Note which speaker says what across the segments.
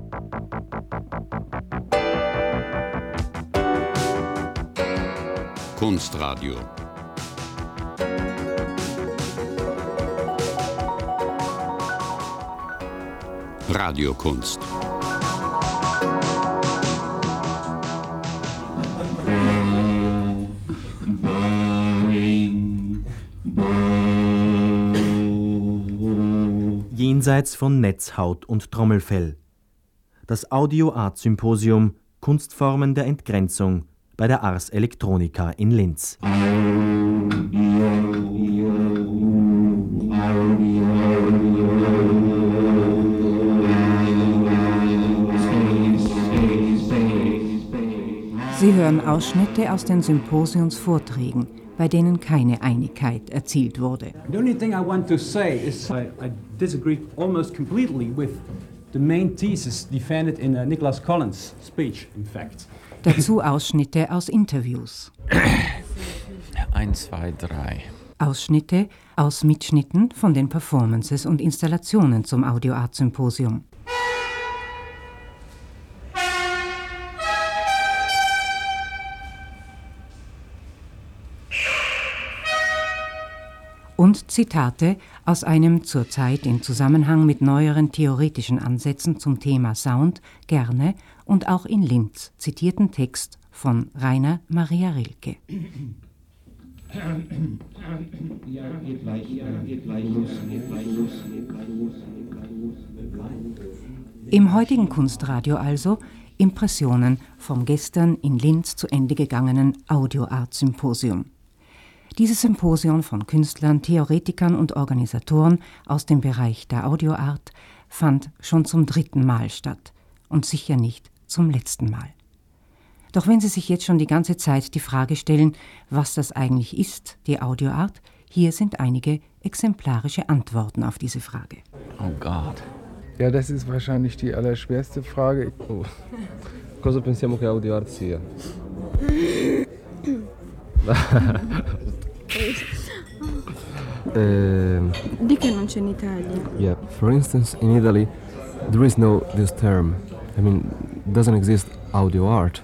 Speaker 1: Kunstradio. Radiokunst.
Speaker 2: Jenseits von Netzhaut und Trommelfell. Das Audio-Art-Symposium Kunstformen der Entgrenzung bei der Ars Electronica in Linz.
Speaker 3: Sie hören Ausschnitte aus den Symposiumsvorträgen, bei denen keine Einigkeit erzielt wurde.
Speaker 4: The only thing I want to say is I disagree almost completely with the main thesis defended in Nicholas Collins' speech, in fact.
Speaker 3: Dazu Ausschnitte aus Interviews.
Speaker 5: 1, 2, 3.
Speaker 3: Ausschnitte aus Mitschnitten von den Performances und Installationen zum Audio-Art-Symposium. Und Zitate aus einem zurzeit in Zusammenhang mit neueren theoretischen Ansätzen zum Thema Sound gerne und auch in Linz zitierten Text von Rainer Maria Rilke. Im heutigen Kunstradio also Impressionen vom gestern in Linz zu Ende gegangenen Audio-Art-Symposium. Dieses Symposium von Künstlern, Theoretikern und Organisatoren aus dem Bereich der Audioart fand schon zum 3. Mal statt und sicher nicht zum letzten Mal. Doch wenn Sie sich jetzt schon die ganze Zeit die Frage stellen, was das eigentlich ist, die Audioart, hier sind einige exemplarische Antworten auf diese Frage.
Speaker 5: Oh Gott.
Speaker 6: Ja, das ist wahrscheinlich die allerschwerste Frage.
Speaker 7: Oh. Cosa pensiamo che audioart sia?
Speaker 8: Di che non c'è in Italia.
Speaker 7: Yeah. For instance, in Italy, there is no this term. I mean, doesn't exist audio art.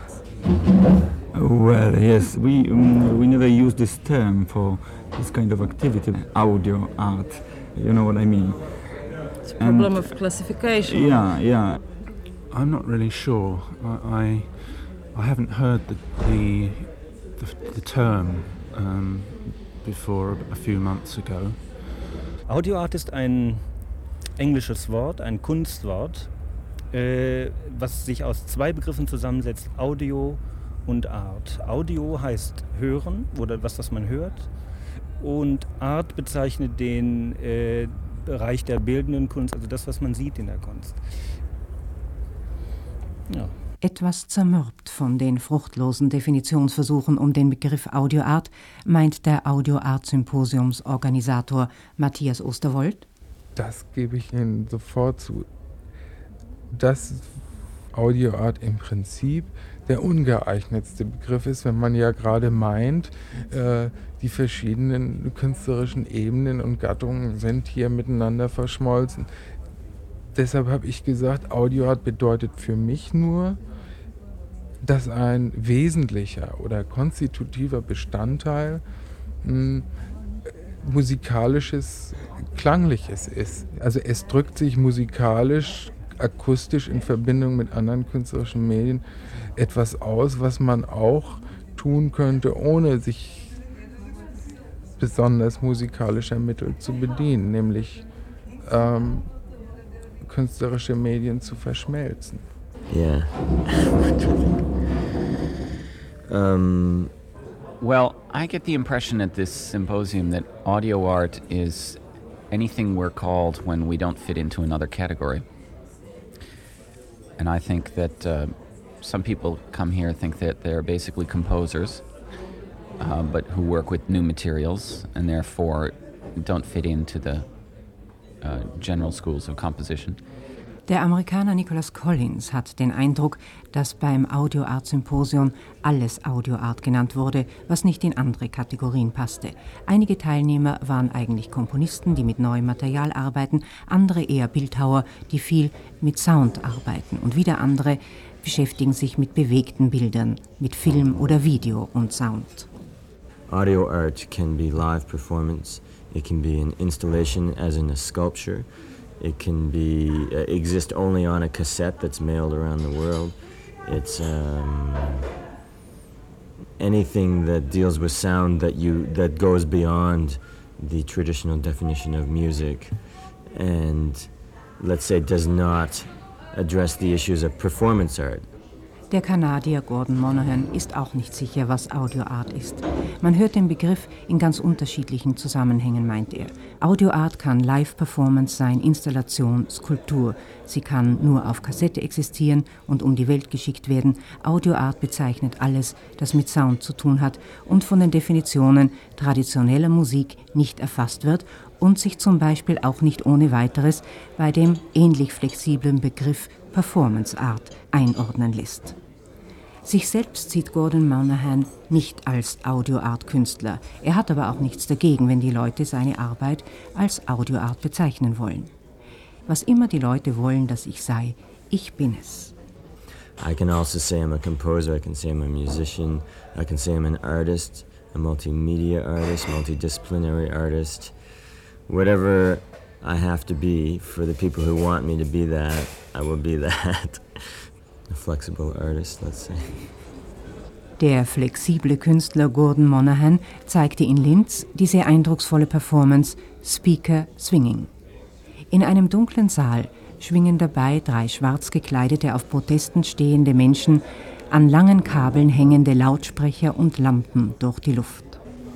Speaker 9: Well, yes, we never use this term for this kind of activity, audio art. You know what I mean?
Speaker 8: It's a problem of classification.
Speaker 9: Yeah.
Speaker 10: I'm not really sure. I haven't heard the term before a few months ago.
Speaker 11: Audioart ist ein englisches Wort, ein Kunstwort, was sich aus 2 Begriffen zusammensetzt, Audio und Art. Audio heißt hören oder was man hört und Art bezeichnet den Bereich der bildenden Kunst, also das, was man sieht in der Kunst. Ja.
Speaker 3: Etwas zermürbt von den fruchtlosen Definitionsversuchen um den Begriff Audioart, meint der Audio-Art-Symposiumsorganisator Matthias Osterwold.
Speaker 6: Das gebe ich Ihnen sofort zu. Dass Audioart im Prinzip der ungeeignetste Begriff ist, wenn man ja gerade meint, die verschiedenen künstlerischen Ebenen und Gattungen sind hier miteinander verschmolzen. Deshalb habe ich gesagt, Audioart bedeutet für mich nur, dass ein wesentlicher oder konstitutiver Bestandteil musikalisches, klangliches ist. Also es drückt sich musikalisch, akustisch in Verbindung mit anderen künstlerischen Medien etwas aus, was man auch tun könnte, ohne sich besonders musikalischer Mittel zu bedienen, nämlich künstlerische Medien zu verschmelzen.
Speaker 7: Yeah.
Speaker 5: Well, I get the impression at this symposium that audio art is anything we're called when we don't fit into another category. And I think that some people come here think that they're basically composers, but who work with new materials and therefore don't fit into the general schools of composition.
Speaker 3: Der Amerikaner Nicholas Collins hat den Eindruck, dass beim Audio Art Symposium alles Audio Art genannt wurde, was nicht in andere Kategorien passte. Einige Teilnehmer waren eigentlich Komponisten, die mit neuem Material arbeiten, andere eher Bildhauer, die viel mit Sound arbeiten, und wieder andere beschäftigen sich mit bewegten Bildern, mit Film oder Video und Sound.
Speaker 12: Audio art can be live performance, it can be an installation as in a sculpture. It can be exist only on a cassette that's mailed around the world. It's anything that deals with sound that goes beyond the traditional definition of music, and let's say does not address the issues of performance art.
Speaker 3: Der Kanadier Gordon Monahan ist auch nicht sicher, was Audio Art ist. Man hört den Begriff in ganz unterschiedlichen Zusammenhängen, meint er. Audio Art kann Live-Performance sein, Installation, Skulptur. Sie kann nur auf Kassette existieren und um die Welt geschickt werden. Audio Art bezeichnet alles, das mit Sound zu tun hat und von den Definitionen traditioneller Musik nicht erfasst wird und sich zum Beispiel auch nicht ohne weiteres bei dem ähnlich flexiblen Begriff Performance Art einordnen lässt. Sich selbst sieht Gordon Monahan nicht als Audio-Art-Künstler. Er hat aber auch nichts dagegen, wenn die Leute seine Arbeit als Audio-Art bezeichnen wollen. Was immer die Leute wollen, dass ich sei, ich bin es.
Speaker 12: I can also say I'm a composer, I can say I'm a musician, I can say I'm an artist, a multimedia artist, multidisciplinary artist. Whatever I have to be for the people who want me to be that, I will be that. A flexible artist, let's say.
Speaker 3: Der flexible Künstler Gordon Monahan zeigte in Linz die sehr eindrucksvolle Performance Speaker Swinging. In einem dunklen Saal schwingen dabei 3 schwarz gekleidete, auf Protesten stehende Menschen an langen Kabeln hängende Lautsprecher und Lampen durch die Luft.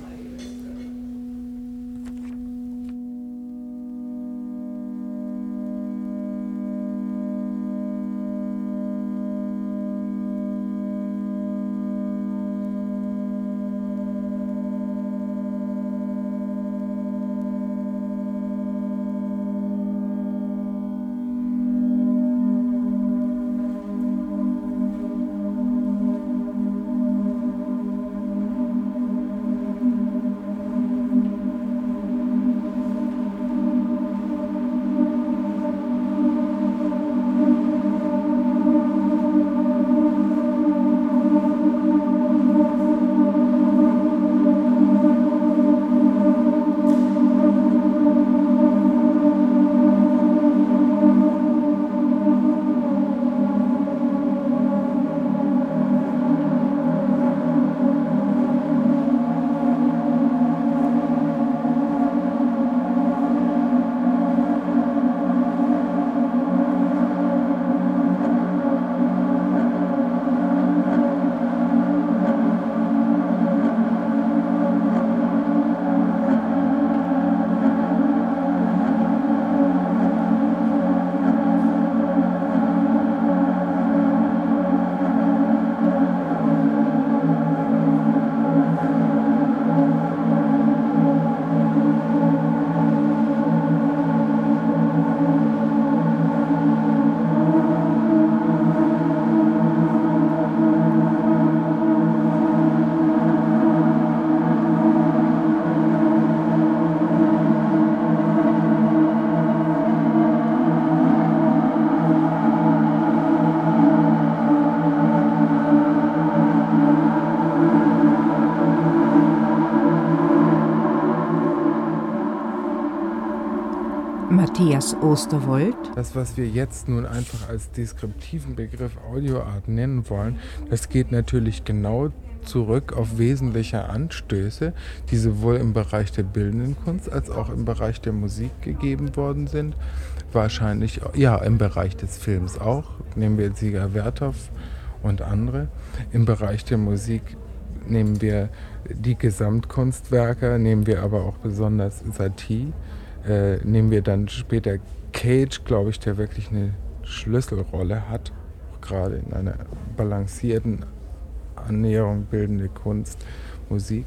Speaker 3: Matthias Osterwold.
Speaker 6: Das, was wir jetzt nun einfach als deskriptiven Begriff Audioart nennen wollen, das geht natürlich genau zurück auf wesentliche Anstöße, die sowohl im Bereich der bildenden Kunst als auch im Bereich der Musik gegeben worden sind. Wahrscheinlich, ja, im Bereich des Films auch. Nehmen wir Dziga Vertov und andere. Im Bereich der Musik nehmen wir die Gesamtkunstwerke, nehmen wir aber auch besonders Satie. Nehmen wir dann später Cage, glaube ich, der wirklich eine Schlüsselrolle hat, gerade in einer balancierten Annäherung bildende Kunst, Musik.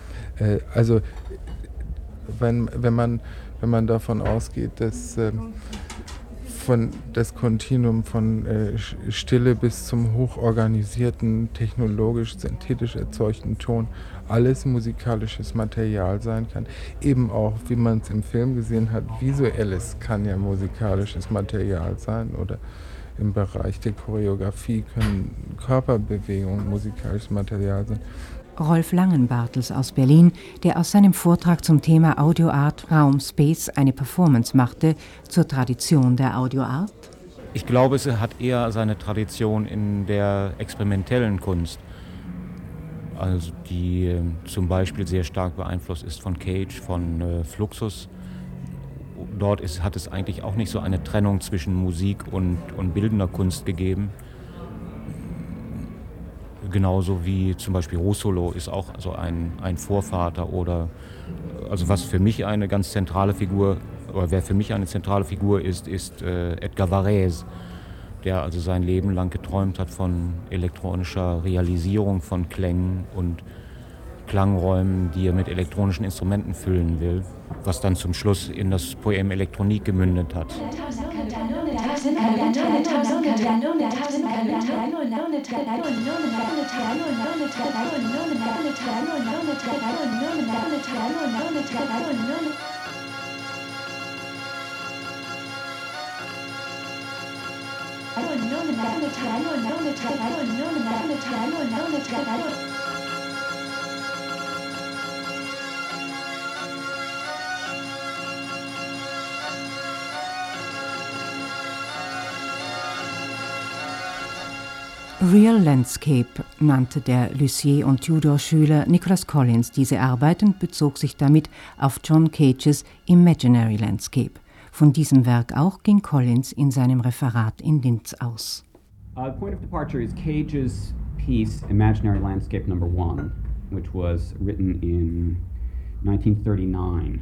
Speaker 6: Also wenn man davon ausgeht, dass von das Kontinuum von Stille bis zum hochorganisierten, technologisch, synthetisch erzeugten Ton alles musikalisches Material sein kann. Eben auch, wie man es im Film gesehen hat, visuelles kann ja musikalisches Material sein oder im Bereich der Choreografie können Körperbewegungen musikalisches Material sein.
Speaker 3: Rolf Langenbartels aus Berlin, der aus seinem Vortrag zum Thema Audioart Raum Space eine Performance machte zur Tradition der Audioart.
Speaker 13: Ich glaube, es hat eher seine Tradition in der experimentellen Kunst, also die zum Beispiel sehr stark beeinflusst ist von Cage, von Fluxus. Dort hat es eigentlich auch nicht so eine Trennung zwischen Musik und bildender Kunst gegeben. Genauso wie zum Beispiel Russolo ist auch so ein Vorvater oder also was für mich eine ganz zentrale Figur oder wer für mich eine zentrale Figur ist Edgar Varèse, der also sein Leben lang geträumt hat von elektronischer Realisierung von Klängen und Klangräumen, die er mit elektronischen Instrumenten füllen will, was dann zum Schluss in das Poème Elektronik gemündet hat.
Speaker 3: Real Landscape nannte der Lussier- und Tudor-Schüler Nicholas Collins diese Arbeit und bezog sich damit auf John Cages Imaginary Landscape. Von diesem Werk auch ging Collins in seinem Referat in Linz aus.
Speaker 14: Point of departure is Cage's piece Imaginary Landscape No. 1, which was written in 1939.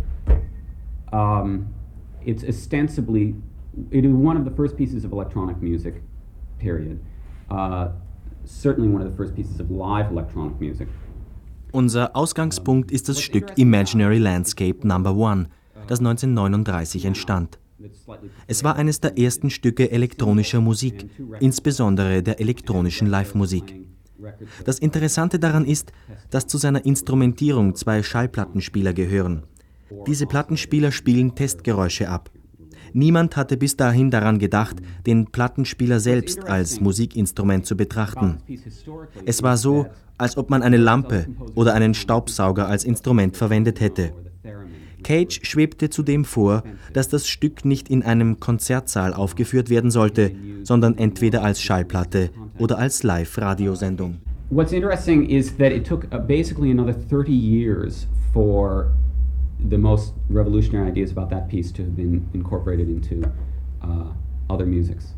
Speaker 14: It's ostensibly, it is one of the first pieces of electronic music, period. Certainly one of the first pieces of live electronic music.
Speaker 2: Unser Ausgangspunkt ist das Stück Imaginary Landscape No. 1, das 1939 entstand. Es war eines der ersten Stücke elektronischer Musik, insbesondere der elektronischen Live-Musik. Das Interessante daran ist, dass zu seiner Instrumentierung 2 Schallplattenspieler gehören. Diese Plattenspieler spielen Testgeräusche ab. Niemand hatte bis dahin daran gedacht, den Plattenspieler selbst als Musikinstrument zu betrachten. Es war so, als ob man eine Lampe oder einen Staubsauger als Instrument verwendet hätte. Cage schwebte zudem vor, dass das Stück nicht in einem Konzertsaal aufgeführt werden sollte, sondern entweder als Schallplatte oder als Live-Radiosendung.
Speaker 14: What's interesting is that it took basically another 30 years for the most revolutionary ideas about that piece to have been incorporated into other musics.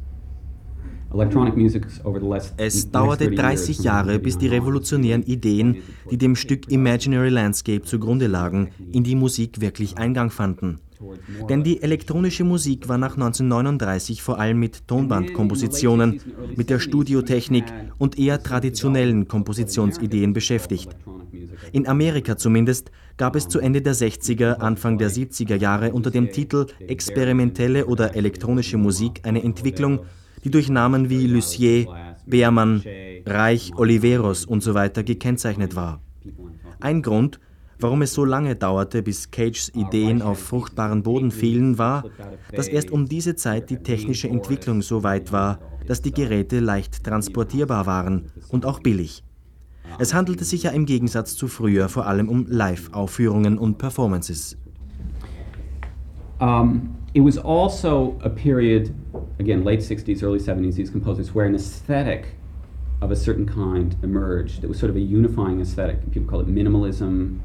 Speaker 2: Es dauerte 30 Jahre, bis die revolutionären Ideen, die dem Stück Imaginary Landscape zugrunde lagen, in die Musik wirklich Eingang fanden. Denn die elektronische Musik war nach 1939 vor allem mit Tonbandkompositionen, mit der Studiotechnik und eher traditionellen Kompositionsideen beschäftigt. In Amerika zumindest gab es zu Ende der 60er, Anfang der 70er Jahre unter dem Titel experimentelle oder elektronische Musik eine Entwicklung, die durch Namen wie Lussier, Beermann, Reich, Oliveros usw. gekennzeichnet war. Ein Grund, warum es so lange dauerte, bis Cages Ideen auf fruchtbaren Boden fielen, war, dass erst um diese Zeit die technische Entwicklung so weit war, dass die Geräte leicht transportierbar waren und auch billig. Es handelte sich ja im Gegensatz zu früher vor allem um Live-Aufführungen und Performances.
Speaker 14: It was also a period, again, late 60s, early 70s, these composers, where an aesthetic of a certain kind emerged. It was sort of a unifying aesthetic. People call it minimalism.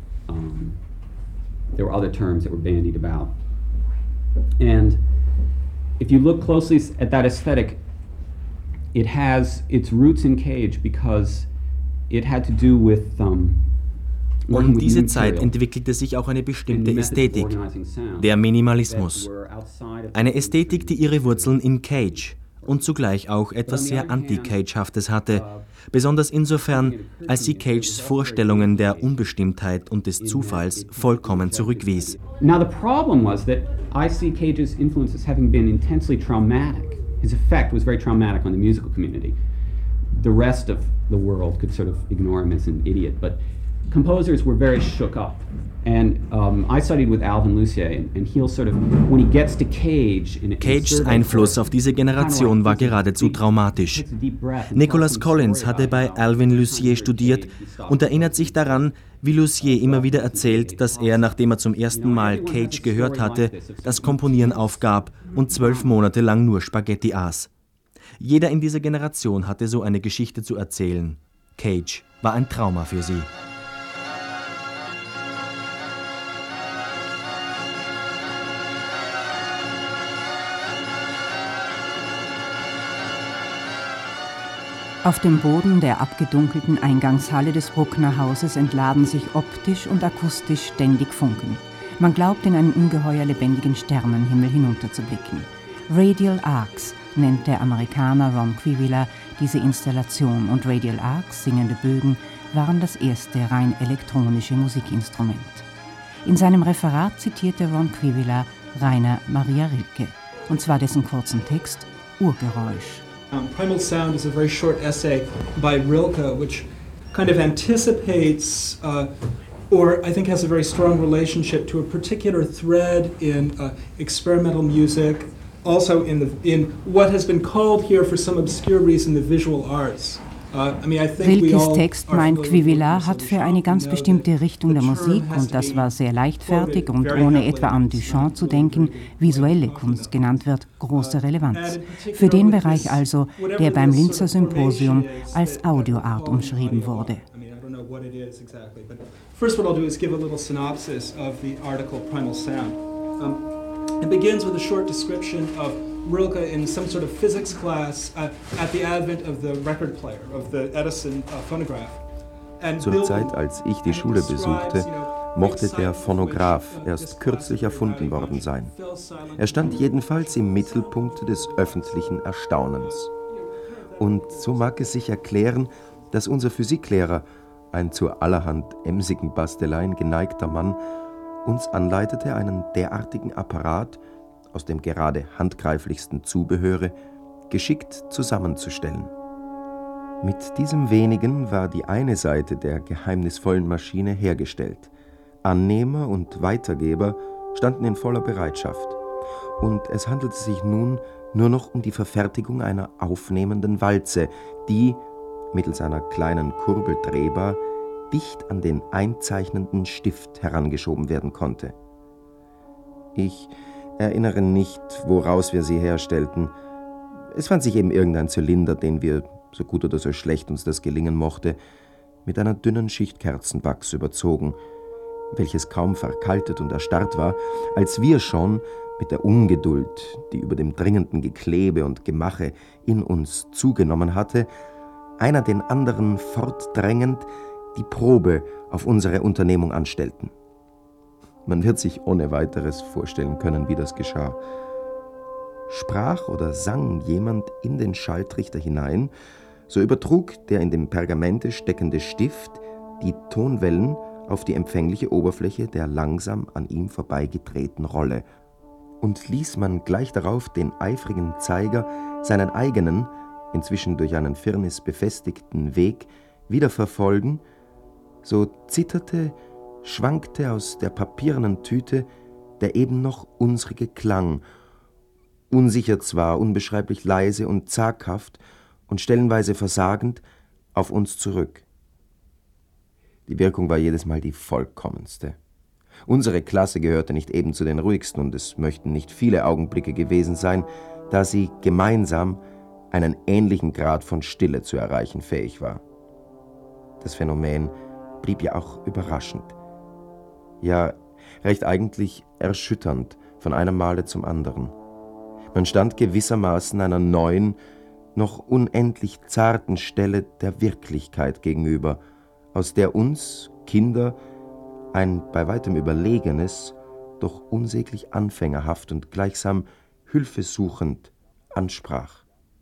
Speaker 14: There were other terms that were bandied about. And if you look closely at that aesthetic, it has its roots in Cage because it had to do with
Speaker 2: Um diese Zeit entwickelte sich auch eine bestimmte Ästhetik, der Minimalismus. Eine Ästhetik, die ihre Wurzeln in Cage, und zugleich auch etwas sehr Anti-Cage-haftes hatte, besonders insofern, als sie Cages Vorstellungen der Unbestimmtheit und des Zufalls vollkommen zurückwies.
Speaker 14: Now the problem was that I see Cage's influence as having been intensely traumatic. His effect was very traumatic on the musical community. The rest of the world could sort of ignore him as an idiot, but composers were very shook up. And I studied with Alvin Lucier, and he'll sort of, when he gets to Cage...
Speaker 2: Cages Einfluss auf diese Generation war geradezu traumatisch. Nicholas Collins hatte bei Alvin Lucier studiert und erinnert sich daran, wie Lucier immer wieder erzählt, dass er, nachdem er zum ersten Mal Cage gehört hatte, das Komponieren aufgab und 12 Monate lang nur Spaghetti aß. Jeder in dieser Generation hatte so eine Geschichte zu erzählen. Cage war ein Trauma für sie.
Speaker 3: Auf dem Boden der abgedunkelten Eingangshalle des Bruckner Hauses entladen sich optisch und akustisch ständig Funken. Man glaubt, in einen ungeheuer lebendigen Sternenhimmel hinunterzublicken. Radial Arcs nennt der Amerikaner Ron Quivila diese Installation, und Radial Arcs, singende Bögen, waren das erste rein elektronische Musikinstrument. In seinem Referat zitierte Ron Quivila Rainer Maria Rilke, und zwar dessen kurzen Text Urgeräusch.
Speaker 15: Primal Sound is a very short essay by Rilke, which kind of anticipates or I think has a very strong relationship to a particular thread in experimental music, also in what has been called here for some obscure reason the visual arts.
Speaker 3: Rilkes Text, meint Quivila, hat für eine ganz bestimmte Richtung der Musik, und das war sehr leichtfertig und ohne etwa an Duchamp zu denken, visuelle Kunst genannt wird, große Relevanz. Für den Bereich also, der beim Linzer Symposium als Audioart umschrieben wurde.
Speaker 15: First what I'll do is give a little synopsis of the article Primal Sound. It begins with a short description of Rilke in some sort of physics class at the advent of the record player, of the Edison phonograph.
Speaker 16: Zur Zeit, als ich die Schule besuchte, mochte der Phonograph erst kürzlich erfunden worden sein. Er stand jedenfalls im Mittelpunkt des öffentlichen Erstaunens. Und so mag es sich erklären, dass unser Physiklehrer, ein zu allerhand emsigen Basteleien geneigter Mann, uns anleitete, einen derartigen Apparat aus dem gerade handgreiflichsten Zubehöre geschickt zusammenzustellen. Mit diesem wenigen war die eine Seite der geheimnisvollen Maschine hergestellt. Annehmer und Weitergeber standen in voller Bereitschaft. Und es handelte sich nun nur noch um die Verfertigung einer aufnehmenden Walze, die, mittels einer kleinen Kurbel drehbar, dicht an den einzeichnenden Stift herangeschoben werden konnte. Ich erinnere nicht, woraus wir sie herstellten. Es fand sich eben irgendein Zylinder, den wir, so gut oder so schlecht uns das gelingen mochte, mit einer dünnen Schicht Kerzenwachs überzogen, welches kaum verkaltet und erstarrt war, als wir schon mit der Ungeduld, die über dem dringenden Geklebe und Gemache in uns zugenommen hatte, einer den anderen fortdrängend die Probe auf unsere Unternehmung anstellten. Man wird sich ohne weiteres vorstellen können, wie das geschah. Sprach oder sang jemand in den Schalltrichter hinein, so übertrug der in dem Pergamente steckende Stift die Tonwellen auf die empfängliche Oberfläche der langsam an ihm vorbeigedrehten Rolle. Und ließ man gleich darauf den eifrigen Zeiger seinen eigenen, inzwischen durch einen Firnis befestigten Weg wieder verfolgen, so zitterte, schwankte aus der papiernen Tüte der eben noch unsrige Klang, unsicher zwar, unbeschreiblich leise und zaghaft und stellenweise versagend, auf uns zurück. Die Wirkung war jedes Mal die vollkommenste. Unsere Klasse gehörte nicht eben zu den ruhigsten, und es möchten nicht viele Augenblicke gewesen sein, da sie gemeinsam einen ähnlichen Grad von Stille zu erreichen fähig war. Das Phänomen blieb ja auch überraschend. Ja, recht eigentlich erschütternd von einem Male zum anderen. Man stand gewissermaßen einer neuen, noch unendlich zarten Stelle der Wirklichkeit gegenüber, aus der uns, Kinder, ein bei weitem überlegenes, doch unsäglich anfängerhaft und gleichsam hilfesuchend ansprach.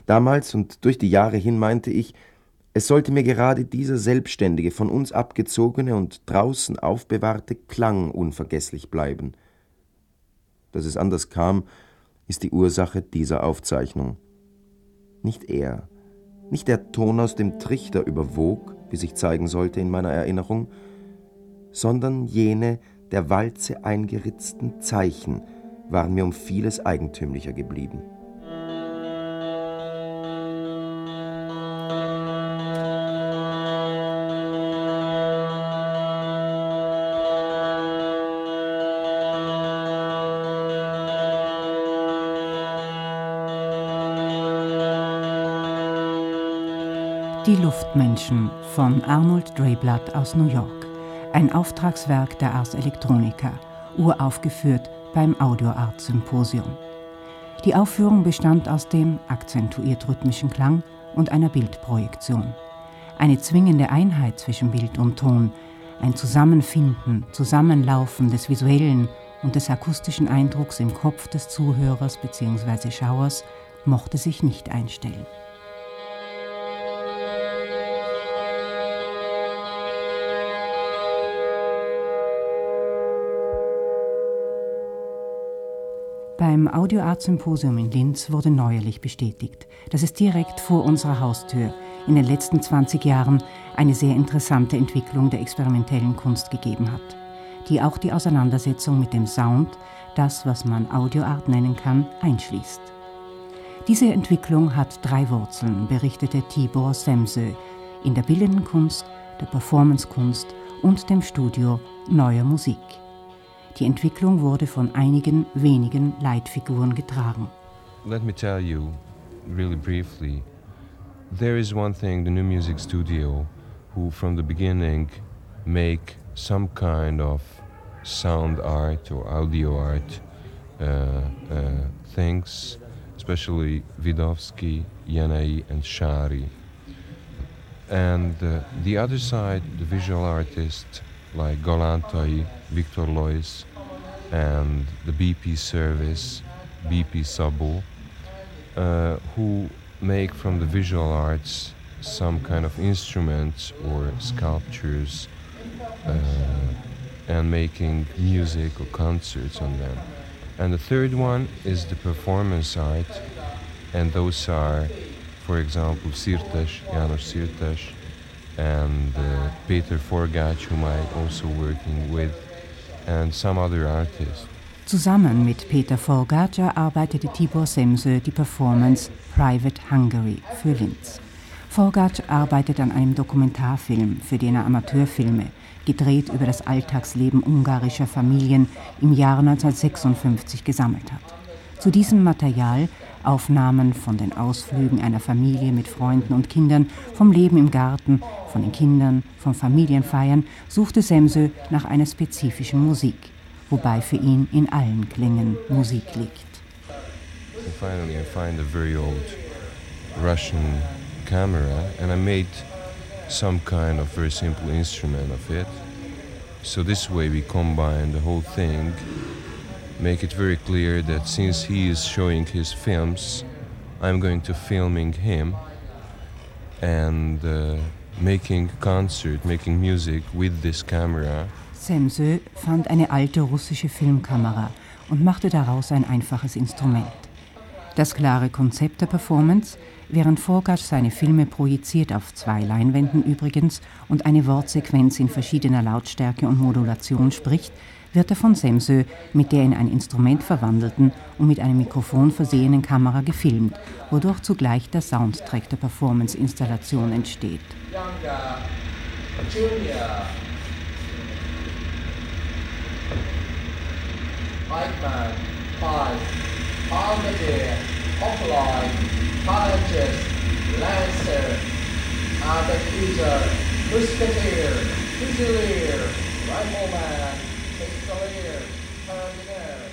Speaker 16: Damals und durch die Jahre hin meinte ich, es sollte mir gerade dieser selbstständige, von uns abgezogene und draußen aufbewahrte Klang unvergesslich bleiben. Dass es anders kam, ist die Ursache dieser Aufzeichnung. Nicht er, nicht der Ton aus dem Trichter überwog, wie sich zeigen sollte in meiner Erinnerung, sondern jene der Walze eingeritzten Zeichen waren mir um vieles eigentümlicher geblieben.
Speaker 3: Die Luftmenschen von Arnold Dreyblatt aus New York. Ein Auftragswerk der Ars Electronica, uraufgeführt beim Audio Art Symposium. Die Aufführung bestand aus dem akzentuiert rhythmischen Klang und einer Bildprojektion. Eine zwingende Einheit zwischen Bild und Ton, ein Zusammenfinden, Zusammenlaufen des visuellen und des akustischen Eindrucks im Kopf des Zuhörers bzw. Schauers mochte sich nicht einstellen. Beim Audio Art Symposium in Linz wurde neuerlich bestätigt, dass es direkt vor unserer Haustür in den letzten 20 Jahren eine sehr interessante Entwicklung der experimentellen Kunst gegeben hat, die auch die Auseinandersetzung mit dem Sound, das, was man Audio Art nennen kann, einschließt. Diese Entwicklung hat 3 Wurzeln, berichtete Tibor Semsö, in der bildenden Kunst, der Performancekunst und dem Studio Neuer Musik. Die Entwicklung wurde von einigen wenigen Leitfiguren getragen.
Speaker 17: Let me tell you, really briefly, there is one thing, the New Music Studio, who from the beginning make some kind of sound art or audio art things, especially Widowski, Yanai and Shari. And the other side, the visual artists like Golantai, Victor Lois, and the BP service, BP Sabo, who make from the visual arts some kind of instruments or sculptures and making music or concerts on them. And the third one is the performance art, and those are, for example, Sirtas, János Sirtas, and Peter Forgac, whom I'm also working with, and some other artists.
Speaker 3: Zusammen mit Peter Forgac arbeitete Tibor Semsö die Performance Private Hungary für Linz. Forgac arbeitet an einem Dokumentarfilm, für den er Amateurfilme, gedreht über das Alltagsleben ungarischer Familien, im Jahre 1956 gesammelt hat. Zu diesem Material Aufnahmen von den Ausflügen einer Familie mit Freunden und Kindern, vom Leben im Garten, von den Kindern, von Familienfeiern, suchte Semsö nach einer spezifischen Musik, wobei für ihn in allen Klängen Musik liegt.
Speaker 17: And finally I find a very old Russian camera and I made some kind of very simple instrument of it. So this way we combine the whole thing, make it very clear that since he is showing his films, I'm going to filming him and making concert, making music with this camera.
Speaker 3: Semsö fand eine alte russische Filmkamera und machte daraus ein einfaches Instrument. Das klare Konzept der Performance, während Forgac seine Filme projiziert auf 2 Leinwänden übrigens und eine Wortsequenz in verschiedener Lautstärke und Modulation spricht, wird er von Semsö mit der in ein Instrument verwandelten und mit einem Mikrofon versehenen Kamera gefilmt, wodurch zugleich der Soundtrack der Performance-Installation entsteht.
Speaker 18: Eichmann, Pike, Armadillo, Hoplite, Colleges, Lancer, Accuser, Musketeer, Fusilier, Rifleman, Pistolier, Carabiner,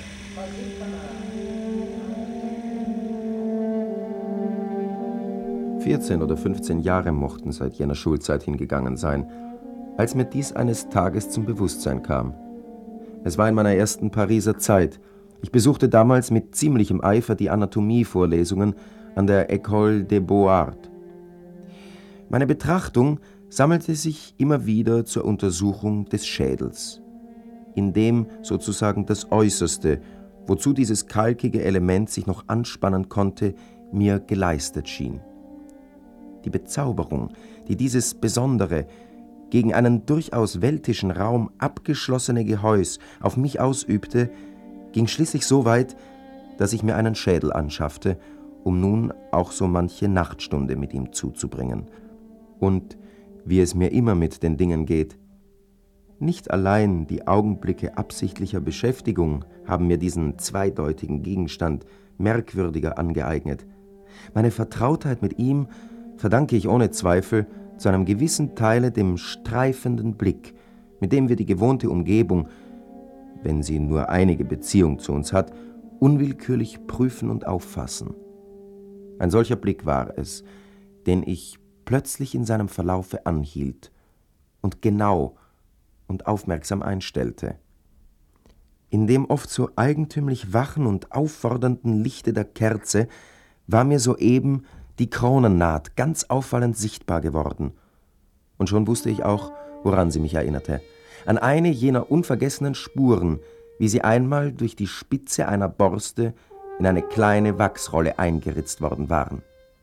Speaker 18: Bazooka.
Speaker 16: 14 oder 15 Jahre mochten seit jener Schulzeit hingegangen sein, als mir dies eines Tages zum Bewusstsein kam. Es war in meiner ersten Pariser Zeit. Ich besuchte damals mit ziemlichem Eifer die Anatomievorlesungen an der École des Beaux-Arts. Meine Betrachtung sammelte sich immer wieder zur Untersuchung des Schädels, in dem sozusagen das Äußerste, wozu dieses kalkige Element sich noch anspannen konnte, mir geleistet schien. Die Bezauberung, die dieses besondere, gegen einen durchaus weltischen Raum abgeschlossene Gehäus auf mich ausübte, ging schließlich so weit, dass ich mir einen Schädel anschaffte, um nun auch so manche Nachtstunde mit ihm zuzubringen. Und, wie es mir immer mit den Dingen geht, nicht allein die Augenblicke absichtlicher Beschäftigung haben mir diesen zweideutigen Gegenstand merkwürdiger angeeignet. Meine Vertrautheit mit ihm verdanke ich ohne Zweifel zu einem gewissen Teile dem streifenden Blick, mit dem wir die gewohnte Umgebung, wenn sie nur einige Beziehung zu uns hat, unwillkürlich prüfen und auffassen. Ein solcher Blick war es, den ich plötzlich in seinem Verlaufe anhielt und genau und aufmerksam einstellte. In dem oft so eigentümlich wachen und auffordernden Lichte der Kerze war mir soeben die Kronennaht ganz auffallend sichtbar geworden. Und schon wusste ich auch, woran sie mich erinnerte. An eine jener unvergessenen Spuren, wie sie einmal durch die Spitze einer Borste in eine kleine Wachsrolle eingeritzt worden waren.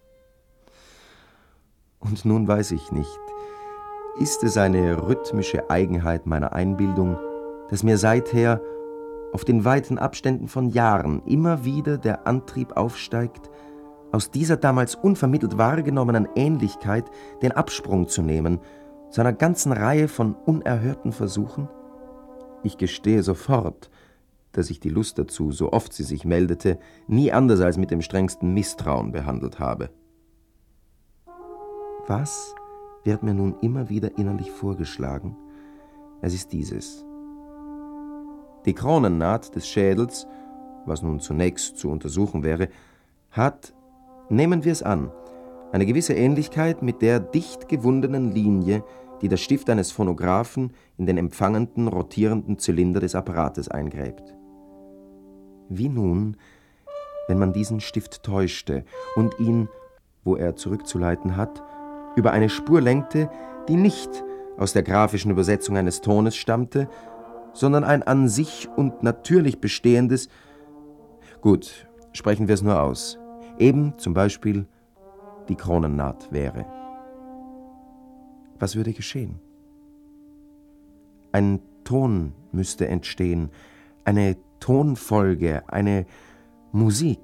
Speaker 16: Und nun weiß ich nicht, ist es eine rhythmische Eigenheit meiner Einbildung, dass mir seither auf den weiten Abständen von Jahren immer wieder der Antrieb aufsteigt, aus dieser damals unvermittelt wahrgenommenen Ähnlichkeit den Absprung zu nehmen, zu einer ganzen Reihe von unerhörten Versuchen? Ich gestehe sofort, dass ich die Lust dazu, so oft sie sich meldete, nie anders als mit dem strengsten Misstrauen behandelt habe. Was wird mir nun immer wieder innerlich vorgeschlagen? Es ist dieses. Die Kronennaht des Schädels, was nun zunächst zu untersuchen wäre, hat, nehmen wir es an, eine gewisse Ähnlichkeit mit der dicht gewundenen Linie, die der Stift eines Phonographen in den empfangenden, rotierenden Zylinder des Apparates eingräbt. Wie nun, wenn man diesen Stift täuschte und ihn, wo er zurückzuleiten hat, über eine Spur lenkte, die nicht aus der grafischen Übersetzung eines Tones stammte, sondern ein an sich und natürlich bestehendes, gut, sprechen wir es nur aus, eben zum Beispiel die Kronennaht wäre. Was würde geschehen? Ein Ton müsste entstehen, eine Tonfolge, eine Musik.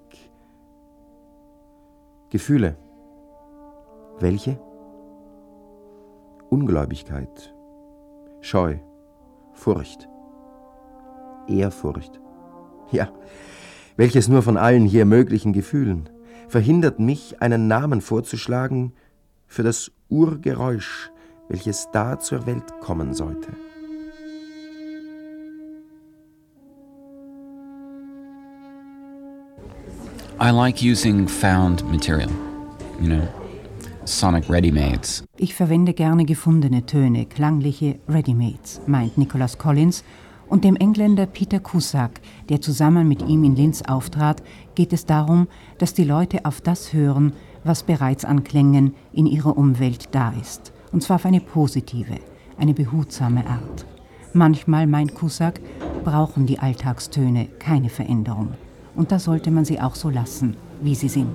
Speaker 16: Gefühle. Welche? Ungläubigkeit, Scheu, Furcht, Ehrfurcht. Ja, welches nur von allen hier möglichen Gefühlen verhindert mich, einen Namen vorzuschlagen für das Urgeräusch, welches da zur Welt kommen sollte.
Speaker 5: I like using found material, sonic ready-mades.
Speaker 3: Ich verwende gerne gefundene Töne, klangliche Ready-Mades, meint Nicholas Collins. Und dem Engländer Peter Cusack, der zusammen mit ihm in Linz auftrat, geht es darum, dass die Leute auf das hören, was bereits an Klängen in ihrer Umwelt da ist. Und zwar auf eine positive, eine behutsame Art. Manchmal, meint Cusack, brauchen die Alltagstöne keine Veränderung. Und da sollte man sie auch so lassen, wie sie sind.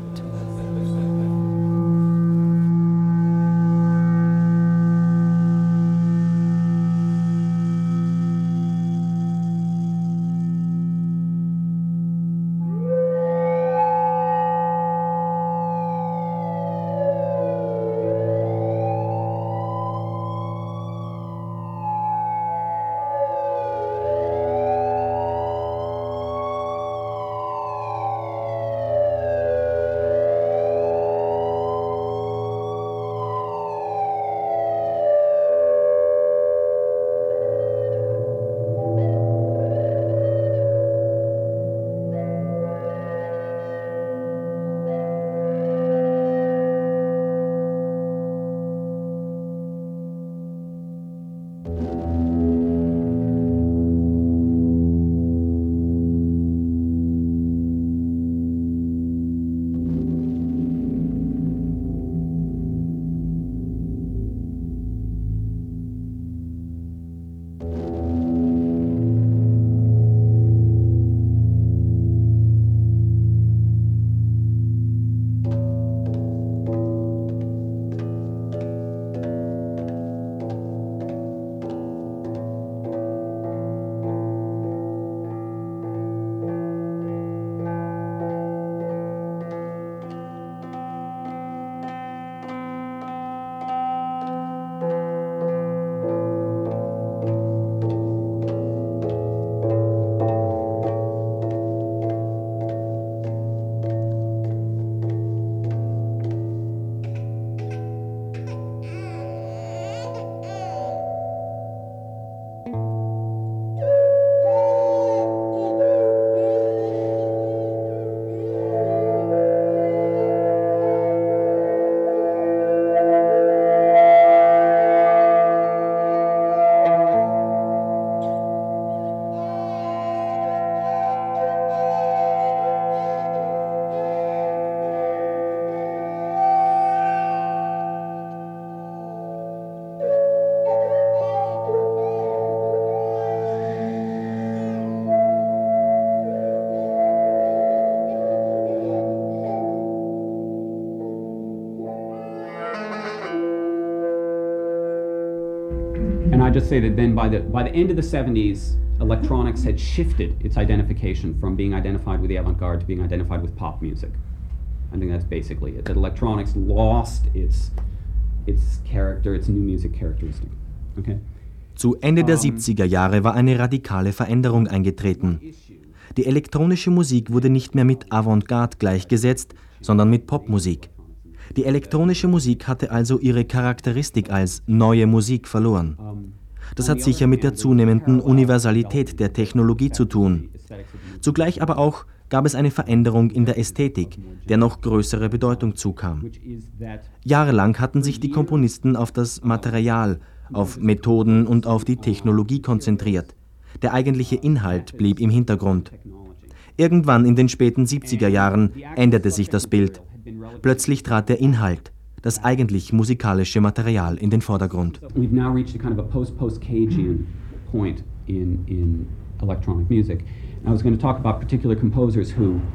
Speaker 14: I just say that then by the end of the 70s, electronics had shifted its identification from being identified with the avant-garde to being identified with pop music. I think that's basically it. That electronics lost its character, its new music characteristic. Okay.
Speaker 2: Zu Ende der 70er Jahre war eine radikale Veränderung eingetreten. Die elektronische Musik wurde nicht mehr mit Avantgarde gleichgesetzt, sondern mit Popmusik. Die elektronische Musik hatte also ihre Charakteristik als neue Musik verloren. Das hat sicher mit der zunehmenden Universalität der Technologie zu tun. Zugleich aber auch gab es eine Veränderung in der Ästhetik, der noch größere Bedeutung zukam. Jahrelang hatten sich die Komponisten auf das Material, auf Methoden und auf die Technologie konzentriert. Der eigentliche Inhalt blieb im Hintergrund. Irgendwann in den späten 70er Jahren änderte sich das Bild. Plötzlich trat der Inhalt, das eigentlich musikalische Material in den Vordergrund.
Speaker 14: We've now reached a kind of a post-Cagean point in electronic music. And I was going to talk about particular composers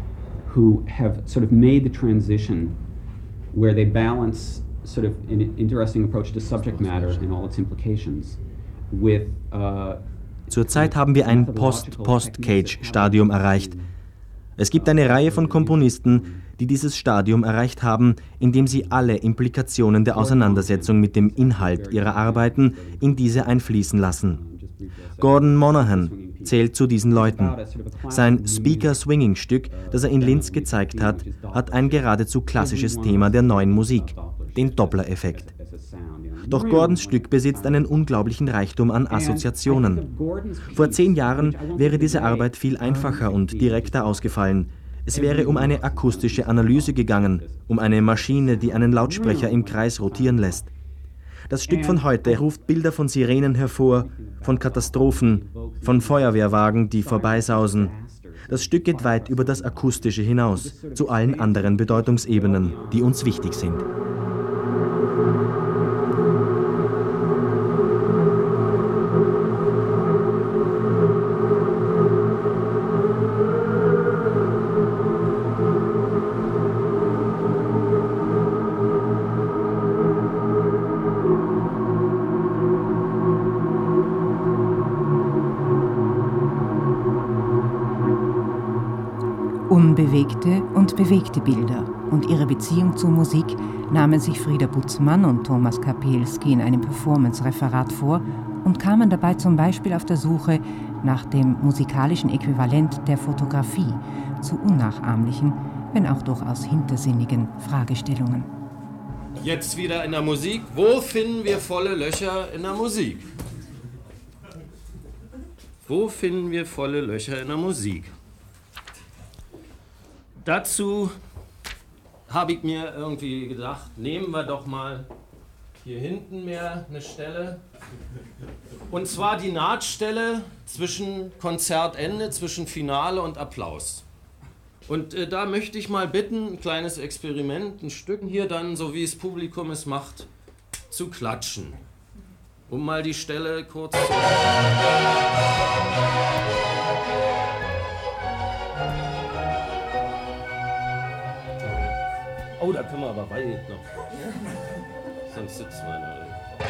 Speaker 14: who have sort of made the transition where they balance sort of an interesting approach to subject matter and all its implications with
Speaker 2: Zurzeit haben wir ein Post-Cage-Stadium erreicht. Es gibt eine Reihe von Komponisten, die dieses Stadium erreicht haben, indem sie alle Implikationen der Auseinandersetzung mit dem Inhalt ihrer Arbeiten in diese einfließen lassen. Gordon Monaghan zählt zu diesen Leuten. Sein Speaker-Swinging-Stück, das er in Linz gezeigt hat, hat ein geradezu klassisches Thema der neuen Musik, den Doppler-Effekt. Doch Gordons Stück besitzt einen unglaublichen Reichtum an Assoziationen. Vor 10 Jahren wäre diese Arbeit viel einfacher und direkter ausgefallen. Es wäre um eine akustische Analyse gegangen, um eine Maschine, die einen Lautsprecher im Kreis rotieren lässt. Das Stück von heute ruft Bilder von Sirenen hervor, von Katastrophen, von Feuerwehrwagen, die vorbeisausen. Das Stück geht weit über das Akustische hinaus, zu allen anderen Bedeutungsebenen, die uns wichtig sind.
Speaker 3: Unbewegte und bewegte Bilder und ihre Beziehung zur Musik nahmen sich Frieda Butzmann und Thomas Kapelski in einem Performance-Referat vor und kamen dabei zum Beispiel auf der Suche nach dem musikalischen Äquivalent der Fotografie zu unnachahmlichen, wenn auch durchaus hintersinnigen Fragestellungen.
Speaker 19: Jetzt wieder in der Musik. Wo finden wir volle Löcher in der Musik? Wo finden wir volle Löcher in der Musik? Dazu habe ich mir irgendwie gedacht, nehmen wir doch mal hier hinten mehr eine Stelle. Und zwar die Nahtstelle zwischen Konzertende, zwischen Finale und Applaus. Und da möchte ich mal bitten, ein kleines Experiment, ein Stück hier dann, so wie das Publikum es macht, zu klatschen. Um mal die Stelle kurz zu... Oh, da können wir aber weit noch. Sonst sitzen wir da.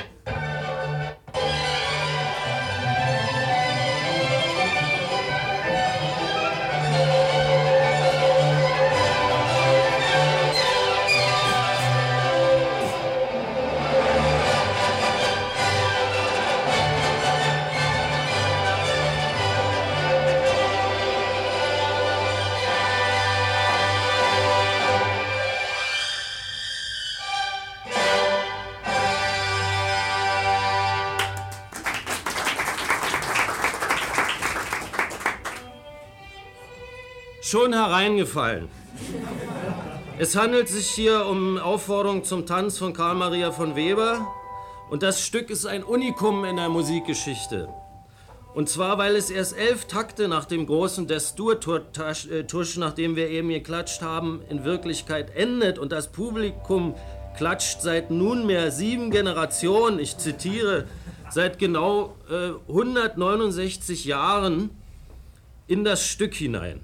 Speaker 19: Schon hereingefallen. Es handelt sich hier um Aufforderung zum Tanz von Karl Maria von Weber und das Stück ist ein Unikum in der Musikgeschichte. Und zwar, weil es erst 11 Takte nach dem großen Destur-Tusch, nachdem wir eben geklatscht haben, in Wirklichkeit endet und das Publikum klatscht seit nunmehr 7 Generationen, ich zitiere, seit genau 169 Jahren in das Stück hinein.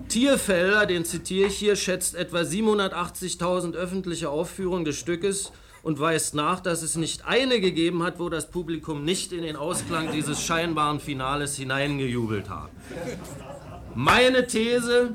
Speaker 19: Thierfelder, den zitiere ich hier, schätzt etwa 780.000 öffentliche Aufführungen des Stückes und weist nach, dass es nicht eine gegeben hat, wo das Publikum nicht in den Ausklang dieses scheinbaren Finales hineingejubelt hat. Meine These: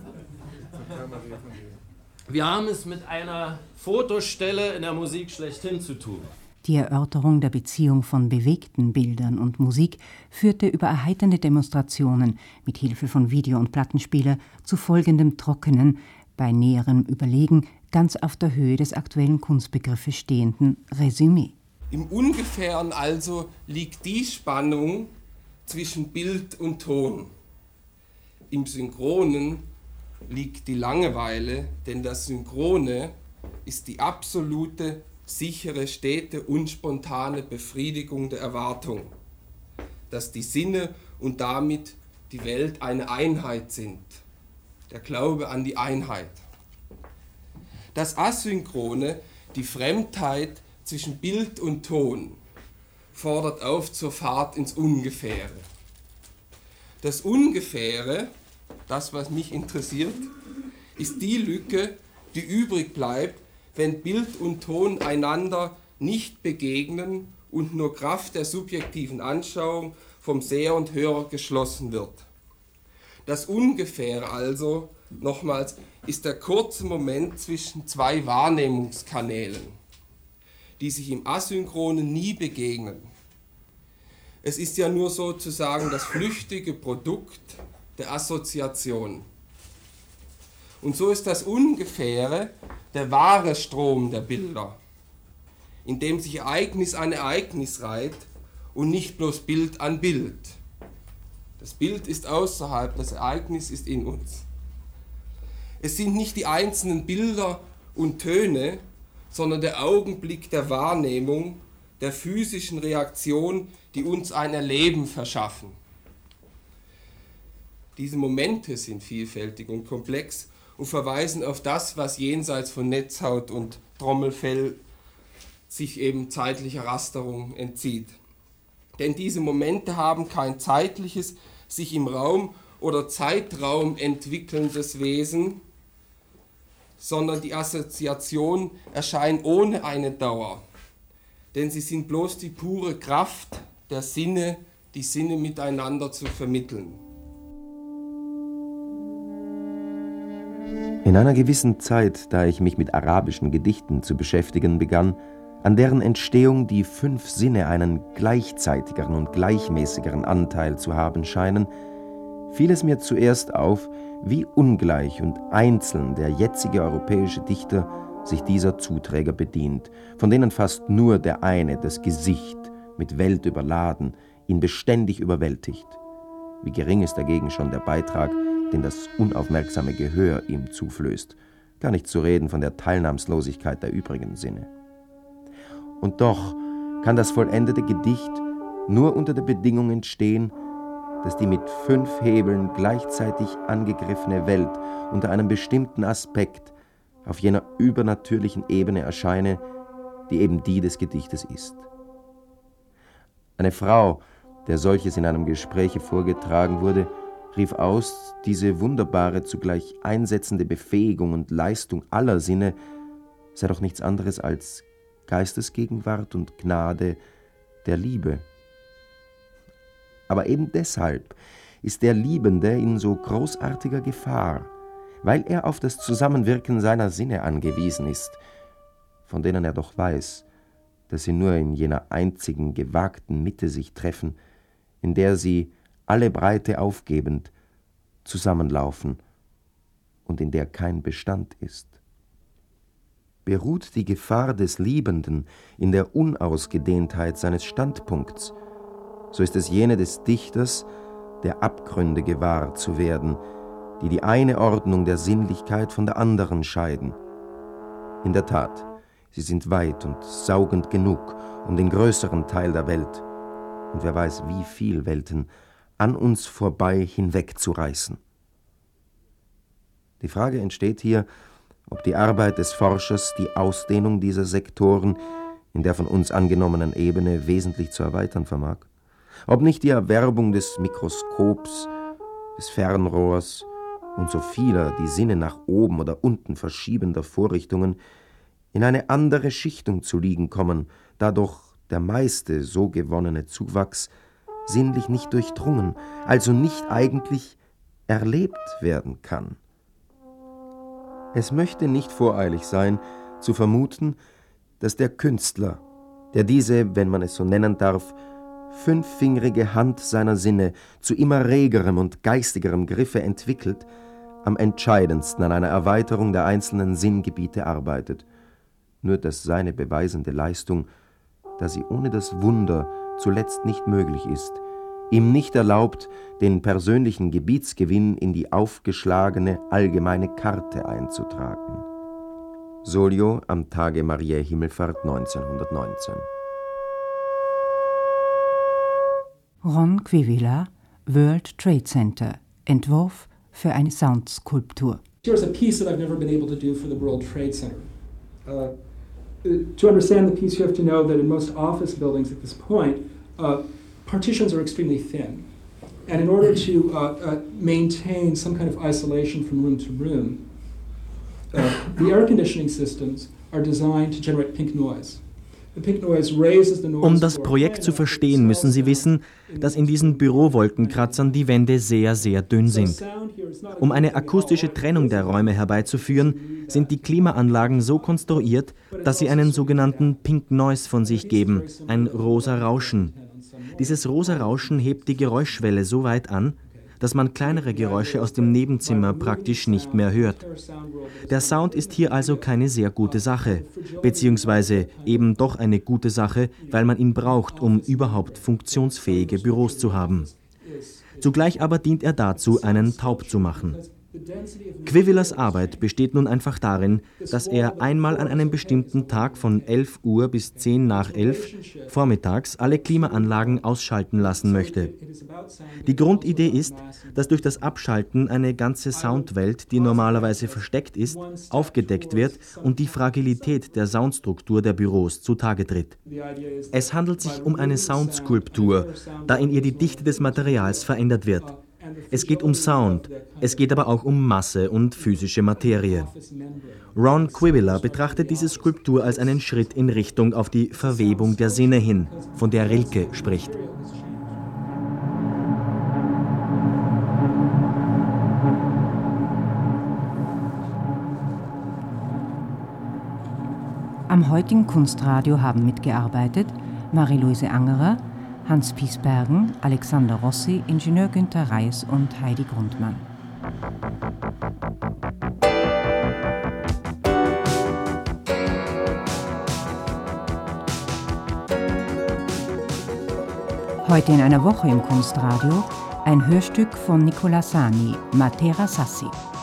Speaker 19: Wir haben es mit einer Fotostelle in der Musik schlechthin zu tun.
Speaker 3: Die Erörterung der Beziehung von bewegten Bildern und Musik führte über erheiternde Demonstrationen mit Hilfe von Video- und Plattenspieler zu folgendem trockenen, bei näherem Überlegen ganz auf der Höhe des aktuellen Kunstbegriffes stehenden Resümee.
Speaker 20: Im Ungefähren also liegt die Spannung zwischen Bild und Ton. Im Synchronen liegt die Langeweile, denn das Synchrone ist die absolute, sichere, stete und spontane Befriedigung der Erwartung, dass die Sinne und damit die Welt eine Einheit sind. Der Glaube an die Einheit. Das Asynchrone, die Fremdheit zwischen Bild und Ton, fordert auf zur Fahrt ins Ungefähre. Das Ungefähre, das, was mich interessiert, ist die Lücke, die übrig bleibt, wenn Bild und Ton einander nicht begegnen und nur Kraft der subjektiven Anschauung vom Seher und Hörer geschlossen wird. Das Ungefähre also, nochmals, ist der kurze Moment zwischen zwei Wahrnehmungskanälen, die sich im Asynchronen nie begegnen. Es ist ja nur sozusagen das flüchtige Produkt der Assoziation. Und so ist das Ungefähre der wahre Strom der Bilder, in dem sich Ereignis an Ereignis reiht und nicht bloß Bild an Bild. Das Bild ist außerhalb, das Ereignis ist in uns. Es sind nicht die einzelnen Bilder und Töne, sondern der Augenblick der Wahrnehmung, der physischen Reaktion, die uns ein Erleben verschaffen. Diese Momente sind vielfältig und komplex und verweisen auf das, was jenseits von Netzhaut und Trommelfell sich eben zeitlicher Rasterung entzieht. Denn diese Momente haben kein zeitliches, sich im Raum oder Zeitraum entwickelndes Wesen, sondern die Assoziation erscheint ohne eine Dauer. Denn sie sind bloß die pure Kraft der Sinne, die Sinne miteinander zu vermitteln.
Speaker 16: In einer gewissen Zeit, da ich mich mit arabischen Gedichten zu beschäftigen begann, an deren Entstehung die 5 Sinne einen gleichzeitigeren und gleichmäßigeren Anteil zu haben scheinen, fiel es mir zuerst auf, wie ungleich und einzeln der jetzige europäische Dichter sich dieser Zuträger bedient, von denen fast nur der eine, das Gesicht, mit Welt überladen, ihn beständig überwältigt. Wie gering ist dagegen schon der Beitrag, den das unaufmerksame Gehör ihm zuflößt, gar nicht zu reden von der Teilnahmslosigkeit der übrigen Sinne. Und doch kann das vollendete Gedicht nur unter der Bedingung entstehen, dass die mit 5 Hebeln gleichzeitig angegriffene Welt unter einem bestimmten Aspekt auf jener übernatürlichen Ebene erscheine, die eben die des Gedichtes ist. Eine Frau, der solches in einem Gespräche vorgetragen wurde, rief aus, diese wunderbare, zugleich einsetzende Befähigung und Leistung aller Sinne sei doch nichts anderes als Geistesgegenwart und Gnade der Liebe. Aber eben deshalb ist der Liebende in so großartiger Gefahr, weil er auf das Zusammenwirken seiner Sinne angewiesen ist, von denen er doch weiß, dass sie nur in jener einzigen gewagten Mitte sich treffen, in der sie, alle Breite aufgebend, zusammenlaufen und in der kein Bestand ist. Beruht die Gefahr des Liebenden in der Unausgedehntheit seines Standpunkts, so ist es jene des Dichters, der Abgründe gewahr zu werden, die die eine Ordnung der Sinnlichkeit von der anderen scheiden. In der Tat, sie sind weit und saugend genug um den größeren Teil der Welt, und wer weiß, wie viel Welten an uns vorbei hinwegzureißen. Die Frage entsteht hier, ob die Arbeit des Forschers die Ausdehnung dieser Sektoren in der von uns angenommenen Ebene wesentlich zu erweitern vermag. Ob nicht die Erwerbung des Mikroskops, des Fernrohrs und so vieler die Sinne nach oben oder unten verschiebender Vorrichtungen in eine andere Schichtung zu liegen kommen, da doch der meiste so gewonnene Zuwachs sinnlich nicht durchdrungen, also nicht eigentlich erlebt werden kann. Es möchte nicht voreilig sein, zu vermuten, dass der Künstler, der diese, wenn man es so nennen darf, fünffingerige Hand seiner Sinne zu immer regerem und geistigerem Griffe entwickelt, am entscheidendsten an einer Erweiterung der einzelnen Sinngebiete arbeitet. Nur dass seine beweisende Leistung, da sie ohne das Wunder zuletzt nicht möglich ist, ihm nicht erlaubt, den persönlichen Gebietsgewinn in die aufgeschlagene allgemeine Karte einzutragen. Solio am Tage Mariä Himmelfahrt 1919.
Speaker 3: Ron Quivila, World Trade Center, Entwurf für eine Soundskulptur.
Speaker 15: Here's a piece that I've never been able to do for the World Trade Center. To understand the piece, you have to know that in most office buildings at this point, partitions are extremely thin. And in order to maintain some kind of isolation from room to room, the air conditioning systems are designed to generate pink noise.
Speaker 2: Um das Projekt zu verstehen, müssen Sie wissen, dass in diesen Bürowolkenkratzern die Wände sehr, sehr dünn sind. Um eine akustische Trennung der Räume herbeizuführen, sind die Klimaanlagen so konstruiert, dass sie einen sogenannten Pink Noise von sich geben, ein rosa Rauschen. Dieses rosa Rauschen hebt die Geräuschwelle so weit an, dass man kleinere Geräusche aus dem Nebenzimmer praktisch nicht mehr hört. Der Sound ist hier also keine sehr gute Sache, beziehungsweise eben doch eine gute Sache, weil man ihn braucht, um überhaupt funktionsfähige Büros zu haben. Zugleich aber dient er dazu, einen taub zu machen. Quivilas Arbeit besteht nun einfach darin, dass er einmal an einem bestimmten Tag von 11 Uhr bis 10 nach 11 vormittags alle Klimaanlagen ausschalten lassen möchte. Die Grundidee ist, dass durch das Abschalten eine ganze Soundwelt, die normalerweise versteckt ist, aufgedeckt wird und die Fragilität der Soundstruktur der Büros zutage tritt. Es handelt sich um eine Soundskulptur, da in ihr die Dichte des Materials verändert wird. Es geht um Sound, es geht aber auch um Masse und physische Materie. Ron Quivila betrachtet diese Skulptur als einen Schritt in Richtung auf die Verwebung der Sinne hin, von der Rilke spricht.
Speaker 3: Am heutigen Kunstradio haben mitgearbeitet Marie-Louise Angerer, Hans Piesbergen, Alexander Rossi, Ingenieur Günther Reis und Heidi Grundmann. Heute in einer Woche im Kunstradio ein Hörstück von Nicola Sani, Matera Sassi.